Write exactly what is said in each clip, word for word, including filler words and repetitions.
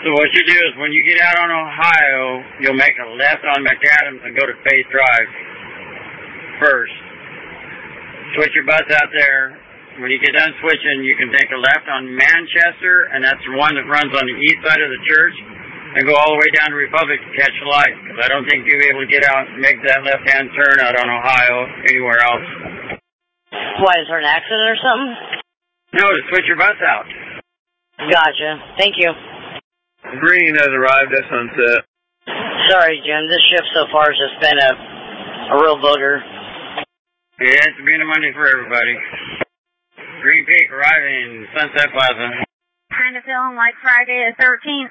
So what you do is when you get out on Ohio, you'll make a left on McAdams and go to Faith Drive first. Switch your bus out there. When you get done switching, you can take a left on Manchester, and that's the one that runs on the east side of the church, and go all the way down to Republic to catch the light. Because I don't think you'll be able to get out and make that left-hand turn out on Ohio anywhere else. Why, is there an accident or something? No, to switch your bus out. Gotcha. Thank you. Green has arrived at Sunset. Sorry, Jim. This shift so far has just been a, a real booger. Yeah, it's been a Monday for everybody. Green Peak arriving Sunset Plaza. Kind of feeling like Friday the thirteenth.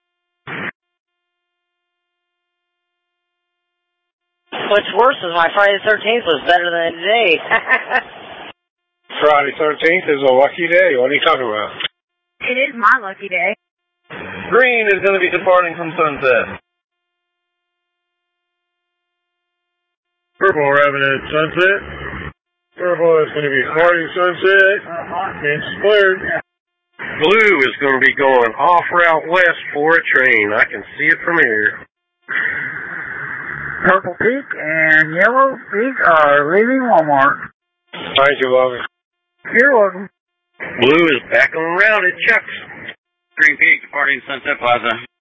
What's worse is my Friday the thirteenth was better than today. Friday the thirteenth is a lucky day. What are you talking about? It is my lucky day. Green is going to be departing from Sunset. Purple arriving at Sunset. Purple is going to be departing Sunset. And squared. Blue is going to be going off route west for a train. I can see it from here. Purple Peak and Yellow Peak are leaving Walmart. Thank you, Logan. You're welcome. Blue is back on route at Chuck's. Green Peak departing Sunset Plaza.